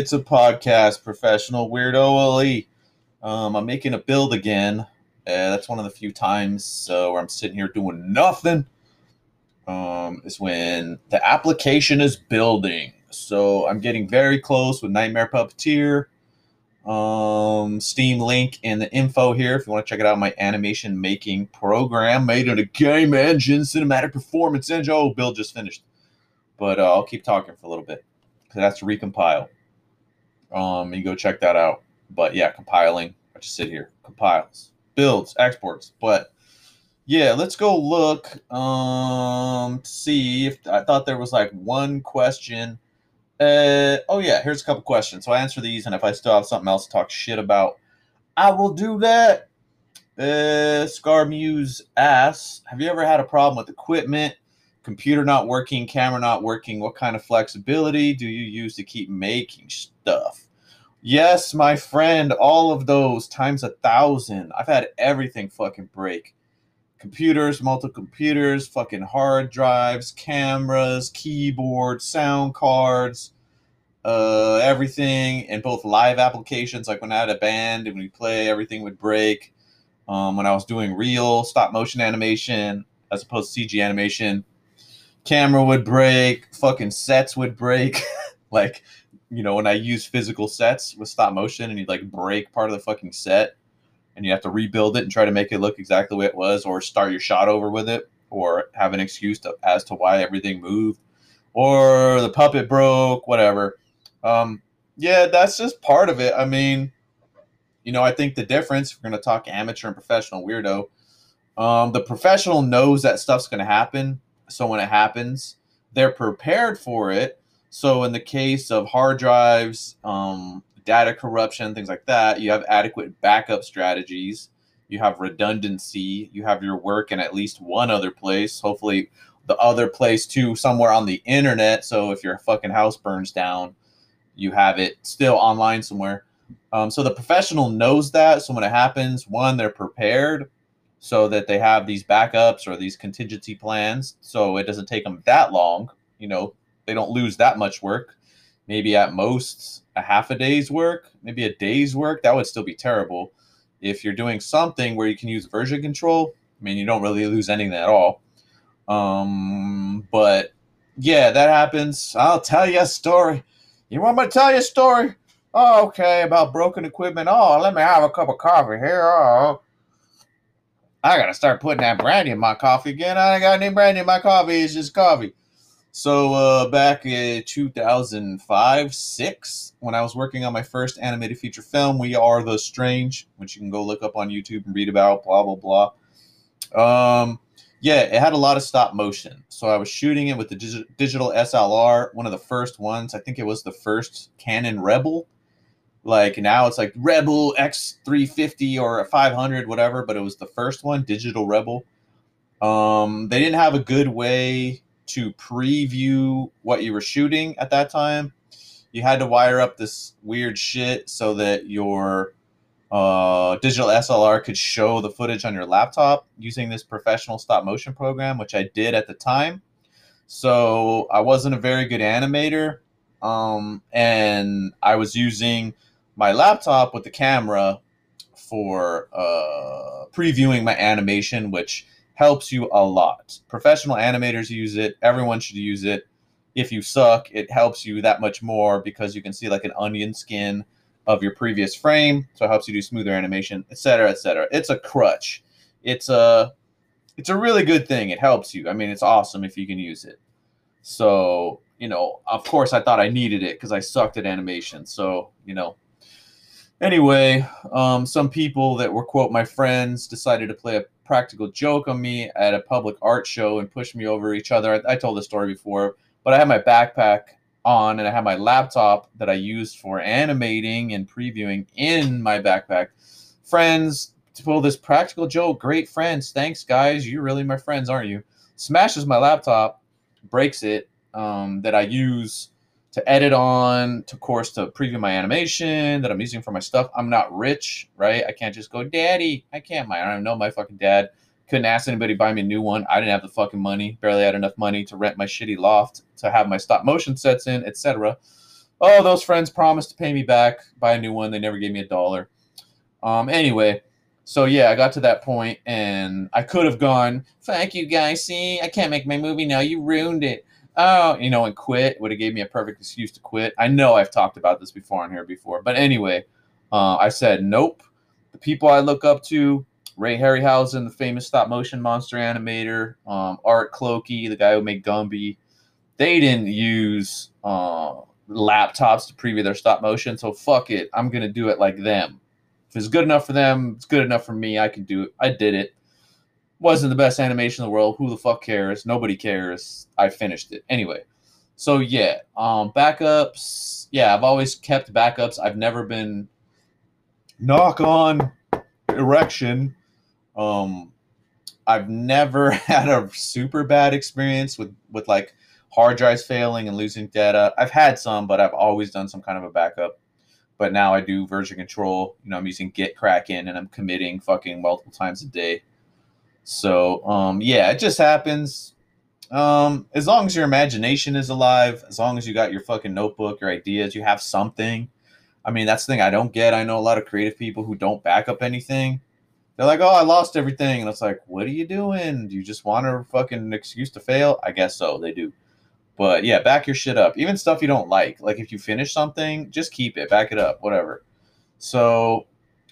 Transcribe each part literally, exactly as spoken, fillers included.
It's a podcast, professional weirdo Ali. Um, I'm making a build again. Uh, that's one of the few times uh, where I'm sitting here doing nothing. Um, is when the application is building. So I'm getting very close with Nightmare Puppeteer. Um, Steam link in the info here if you want to check it out. My animation making program made in a game engine, cinematic performance engine. Oh, build just finished, but uh, I'll keep talking for a little bit because that's to recompile. Um, you go check that out. But yeah, compiling. I just sit here, compiles, builds, exports. But yeah, let's go look. Um, to see if I thought there was like one question. Uh, oh yeah, here's a couple questions. So I answer these, and if I still have something else to talk shit about, I will do that. Uh, Scar Muse asks, have you ever had a problem with equipment, computer not working, camera not working? What kind of flexibility do you use to keep making stuff? Yes, my friend, all of those times a thousand. I've had everything fucking break. Computers, multiple computers, fucking hard drives, cameras, keyboard, sound cards, uh, everything in both live applications, like when I had a band and we play, everything would break. Um, when I was doing real stop motion animation as opposed to C G animation, camera would break, fucking sets would break. Like, you know, when I use physical sets with stop motion and you'd like break part of the fucking set and you have to rebuild it and try to make it look exactly the way it was, or start your shot over with it, or have an excuse to, as to why everything moved, or the puppet broke, whatever. Um, yeah, that's just part of it. I mean, you know, I think the difference, if we're going to talk amateur and professional weirdo, um, the professional knows that stuff's going to happen. So when it happens, they're prepared for it. So in the case of hard drives, um, data corruption, things like that, you have adequate backup strategies. You have redundancy. You have your work in at least one other place. Hopefully the other place too, somewhere on the internet. So if your fucking house burns down, you have it still online somewhere. Um, so the professional knows that. So when it happens, one, they're prepared so that they have these backups or these contingency plans. So it doesn't take them that long. You know, they don't lose that much work. Maybe at most a half a day's work, maybe a day's work. That would still be terrible. If you're doing something where you can use version control, I mean, you don't really lose anything at all. Um, but yeah, that happens. I'll tell you a story. You want me to tell you a story? Oh, okay, about broken equipment. Oh, let me have a cup of coffee here. Oh, I gotta start putting that brandy in my coffee again. I ain't got any brandy in my coffee. It's just coffee. So uh, back in two thousand five, six, when I was working on my first animated feature film, We Are the Strange, which you can go look up on YouTube and read about, blah, blah, blah. Um, yeah, it had a lot of stop motion. So I was shooting it with the dig- digital S L R, one of the first ones. I think it was the first Canon Rebel. Like now it's like Rebel X three fifty or a five hundred, whatever, but it was the first one, Digital Rebel. Um, they didn't have a good way to preview what you were shooting at that time. You had to wire up this weird shit so that your uh, digital S L R could show the footage on your laptop using this professional stop motion program, which I did at the time. So I wasn't a very good animator, um, and I was using my laptop with the camera for uh, previewing my animation, which helps you a lot. Professional animators use it. Everyone should use it. If you suck, it helps you that much more because you can see like an onion skin of your previous frame. So it helps you do smoother animation, et cetera, et cetera. It's a crutch. It's a, it's a really good thing. It helps you. I mean, it's awesome if you can use it. So, you know, of course I thought I needed it because I sucked at animation. So, you know, anyway, um, some people that were, quote, my friends decided to play a practical joke on me at a public art show and push me over each other. I, I told this story before, but I had my backpack on and I had my laptop that I used for animating and previewing in my backpack. Friends to pull this practical joke. Great friends. Thanks, guys. You're really my friends, aren't you? Smashes my laptop, breaks it, um, that I use to edit on, to course, to preview my animation that I'm using for my stuff. I'm not rich, right? I can't just go, Daddy. I can't. I don't even know my fucking dad. Couldn't ask anybody to buy me a new one. I didn't have the fucking money. Barely had enough money to rent my shitty loft, to have my stop motion sets in, et cetera. Oh, those friends promised to pay me back, buy a new one. They never gave me a dollar. Um, anyway, so yeah, I got to that point, and I could have gone, "Thank you, guys. See, I can't make my movie now. You ruined it." Oh, you know, and quit. Would have gave me a perfect excuse to quit. I know I've talked about this before on here before, but anyway, uh, I said nope. The people I look up to, Ray Harryhausen, the famous stop motion monster animator, um, Art Clokey, the guy who made Gumby, they didn't use uh, laptops to preview their stop motion, so fuck it. I'm gonna do it like them. If it's good enough for them, it's good enough for me. I can do it. I did it. Wasn't the best animation in the world. Who the fuck cares? Nobody cares. I finished it. Anyway, so yeah, um, backups. Yeah, I've always kept backups. I've never been knock on erection. Um, I've never had a super bad experience with, with like hard drives failing and losing data. I've had some, but I've always done some kind of a backup. But now I do version control. You know, I'm using Git Kraken and I'm committing fucking multiple times a day. So, um, yeah, it just happens. Um, as long as your imagination is alive, as long as you got your fucking notebook, your ideas, you have something. I mean, that's the thing I don't get. I know a lot of creative people who don't back up anything. They're like, oh, I lost everything. And it's like, what are you doing? Do you just want a fucking excuse to fail? I guess so. They do. But yeah, back your shit up. Even stuff you don't like. Like if you finish something, just keep it. Back it up. Whatever. So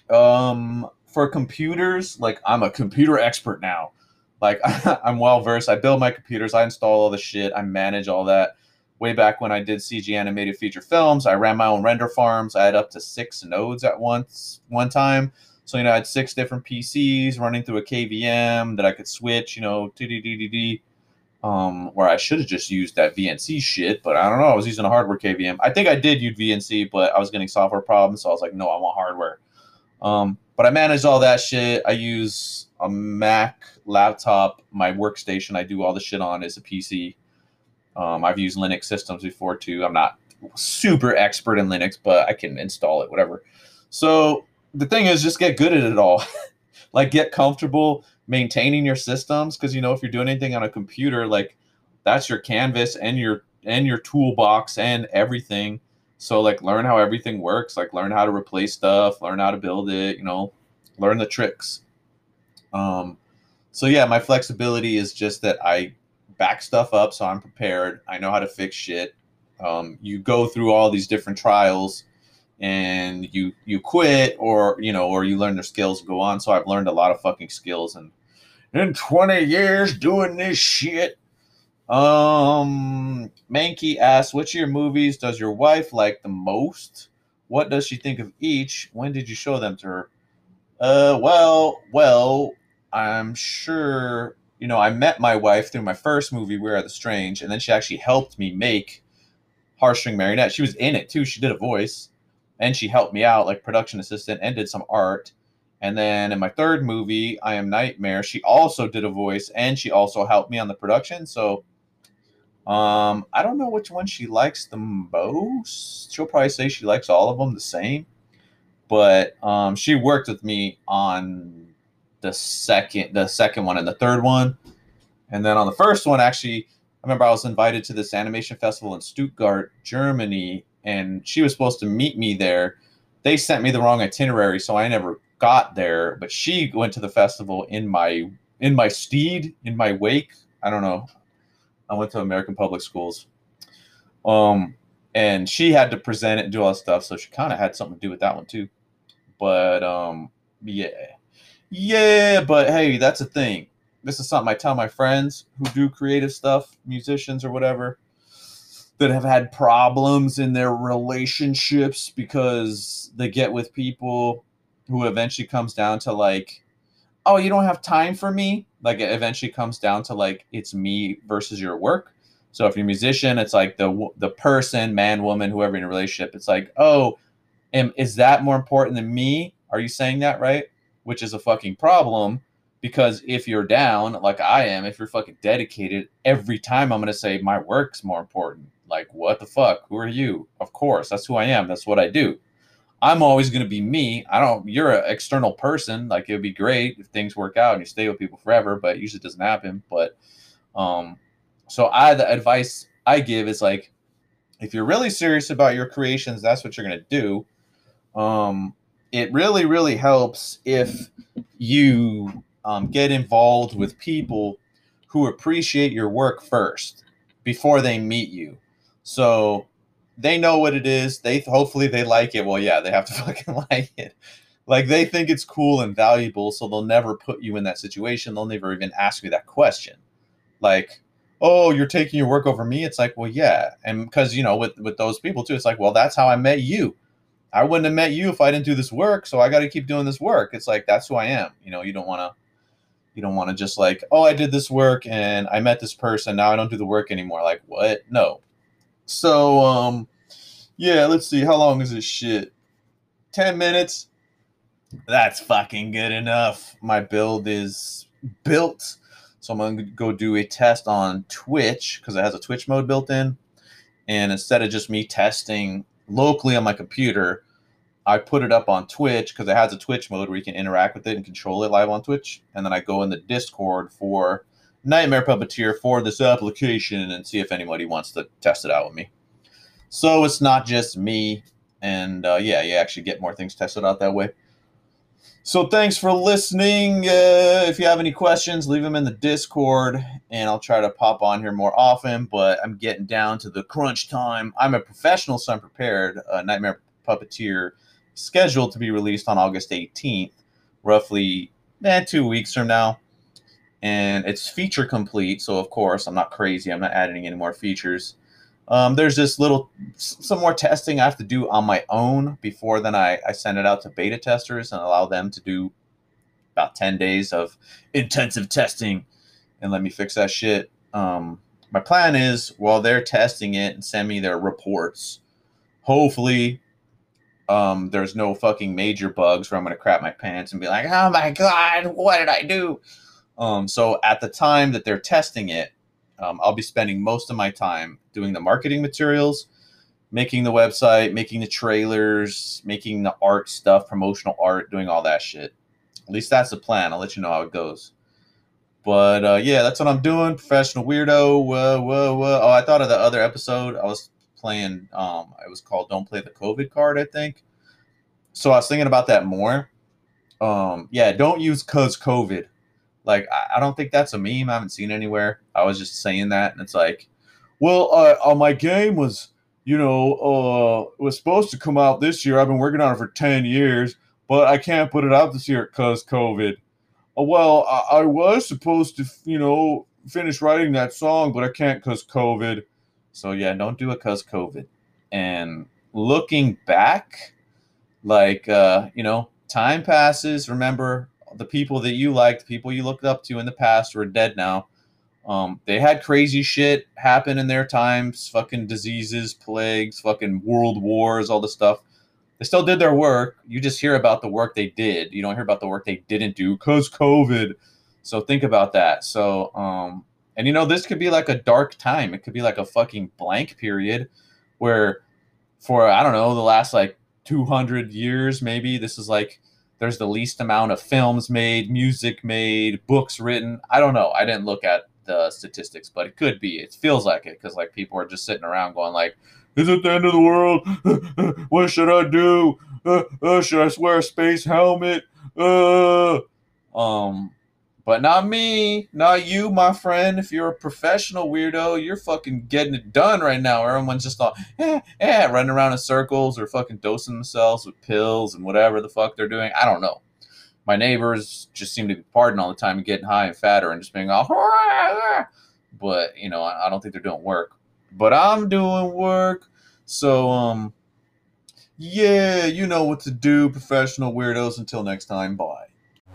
um, for computers, like I'm a computer expert now. Like I'm well versed. I build my computers. I install all the shit. I manage all that. Way back when I did C G animated feature films, I ran my own render farms. I had up to six nodes at once one time. So, you know, I had six different P Cs running through a K V M that I could switch, you know, D D D D D. Um, where I should have just used that V N C shit, but I don't know. I was using a hardware K V M. I think I did use V N C, but I was getting software problems, so I was like, no, I want hardware. Um, but I managed all that shit. I use a Mac laptop. My workstation I do all the shit on is a P C. Um, I've used Linux systems before too. I'm not super expert in Linux, but I can install it, whatever. So the thing is, just get good at it all. Like, get comfortable maintaining your systems, because you know if you're doing anything on a computer, like that's your canvas and your and your toolbox and everything. So like, learn how everything works. Like, learn how to replace stuff, learn how to build it. You know, learn the tricks. Um, so yeah, my flexibility is just that I back stuff up, so I'm prepared. I know how to fix shit. Um, you go through all these different trials and you you quit, or you know, or you learn their skills and go on. So I've learned a lot of fucking skills, and in twenty years doing this shit. Um, Mankey asks, which of your movies does your wife like the most? What does she think of each? When did you show them to her? Uh, well, well, I'm sure, you know, I met my wife through my first movie, We Are the Strange, and then she actually helped me make Heartstring Marionette. She was in it too. She did a voice, and she helped me out like production assistant and did some art. And then in my third movie, I Am Nightmare, she also did a voice and she also helped me on the production. So um, I don't know which one she likes the most. She'll probably say she likes all of them the same. But um, she worked with me on the second, the second one and the third one. And then on the first one, actually, I remember I was invited to this animation festival in Stuttgart, Germany, and she was supposed to meet me there. They sent me the wrong itinerary, so I never got there. But she went to the festival in my in my steed, in my wake. I don't know. I went to American public schools. Um, and she had to present it and do all that stuff, so she kind of had something to do with that one too. But um, yeah, yeah. But hey, that's a thing. This is something I tell my friends who do creative stuff, musicians or whatever, that have had problems in their relationships because they get with people who eventually comes down to like, oh, you don't have time for me. Like, it eventually comes down to like, it's me versus your work. So if you're a musician, it's like the the person, man, woman, whoever in a relationship, it's like, oh, am, is that more important than me? Are you saying that right? Which is a fucking problem, because if you're down, like I am, if you're fucking dedicated, every time I'm going to say my work's more important. Like, what the fuck? Who are you? Of course, that's who I am. That's what I do. I'm always going to be me. I don't, you're an external person. Like, it would be great if things work out and you stay with people forever, but it usually doesn't happen. But, um, so I, the advice I give is like, if you're really serious about your creations, that's what you're going to do. Um, it really, really helps if you um, get involved with people who appreciate your work first before they meet you. So they know what it is. They hopefully they like it. Well, yeah, they have to fucking like it. Like, they think it's cool and valuable, so they'll never put you in that situation. They'll never even ask you that question. Like, oh, you're taking your work over me? It's like, well, yeah. And because, you know, with, with those people, too, it's like, well, that's how I met you. I wouldn't have met you if I didn't do this work, so I got to keep doing this work. It's like, that's who I am. You know, you don't want to, you don't want to just like, oh, I did this work and I met this person. Now I don't do the work anymore. Like, what? No. So, um, yeah, let's see. How long is this shit? ten minutes. That's fucking good enough. My build is built. So I'm going to go do a test on Twitch because it has a Twitch mode built in. And instead of just me testing locally on my computer, I put it up on Twitch because it has a Twitch mode where you can interact with it and control it live on Twitch. And then I go in the Discord for Nightmare Puppeteer for this application and see if anybody wants to test it out with me. So it's not just me. And uh, yeah, you actually get more things tested out that way. So thanks for listening. Uh, if you have any questions, leave them in the Discord, and I'll try to pop on here more often, but I'm getting down to the crunch time. I'm a professional, so I'm prepared. Uh, Nightmare Puppeteer scheduled to be released on August eighteenth, roughly eh, two weeks from now. And it's feature complete, so of course, I'm not crazy. I'm not adding any more features. Um, there's this little, some more testing I have to do on my own before then I, I send it out to beta testers and allow them to do about ten days of intensive testing and let me fix that shit. Um, my plan is while they're testing it and send me their reports, hopefully um, there's no fucking major bugs where I'm going to crap my pants and be like, oh my God, what did I do? Um, so at the time that they're testing it, Um, I'll be spending most of my time doing the marketing materials, making the website, making the trailers, making the art stuff, promotional art, doing all that shit. At least that's the plan. I'll let you know how it goes. But uh, yeah, that's what I'm doing. Professional weirdo. Whoa, whoa, whoa. Oh, I thought of the other episode. I was playing, um, it was called Don't Play the COVID card, I think. So I was thinking about that more. Um, yeah, don't use cause COVID. Like, I don't think that's a meme. I haven't seen it anywhere. I was just saying that, and it's like, well, uh, uh, my game was, you know, uh, was supposed to come out this year. I've been working on it for ten years, but I can't put it out this year because COVID. Uh, well, I, I was supposed to, you know, finish writing that song, but I can't because COVID. So, yeah, don't do it because COVID. And looking back, like, uh, you know, time passes. Remember, the people that you liked, the people you looked up to in the past were dead now. Um, they had crazy shit happen in their times, fucking diseases, plagues, fucking world wars, all this stuff. They still did their work. You just hear about the work they did. You don't hear about the work they didn't do because COVID. So think about that. So, um, and you know, this could be like a dark time. It could be like a fucking blank period where for, I don't know, the last like two hundred years, maybe this is like, there's the least amount of films made, music made, books written. I don't know. I didn't look at the statistics, but it could be. It feels like it because like people are just sitting around going like, is it the end of the world? What should I do? Uh, uh, should I wear a space helmet? Uh, um, but not me, not you, my friend. If you're a professional weirdo, you're fucking getting it done right now. Everyone's just all, eh, eh, running around in circles or fucking dosing themselves with pills and whatever the fuck they're doing. I don't know. My neighbors just seem to be partying all the time and getting high and fatter and just being all, but, you know, I don't think they're doing work. But I'm doing work. So, um, yeah, you know what to do, professional weirdos. Until next time, bye.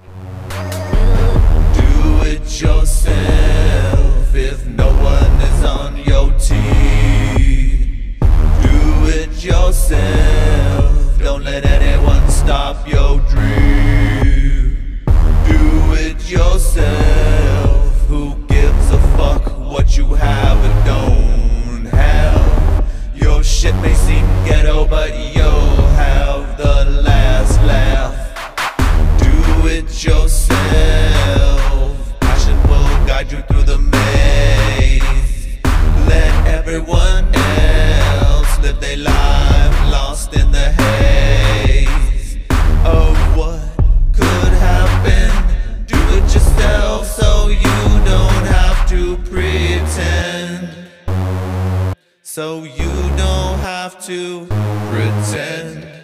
Do it yourself if no one is on your team. Do it yourself. Don't let anyone stop your dream. Do it yourself. Who gives a fuck what you have and don't have? Your shit may seem ghetto, but you'll have the last laugh. Do it yourself. Passion will guide you through the maze. Let everyone else so you don't have to pretend.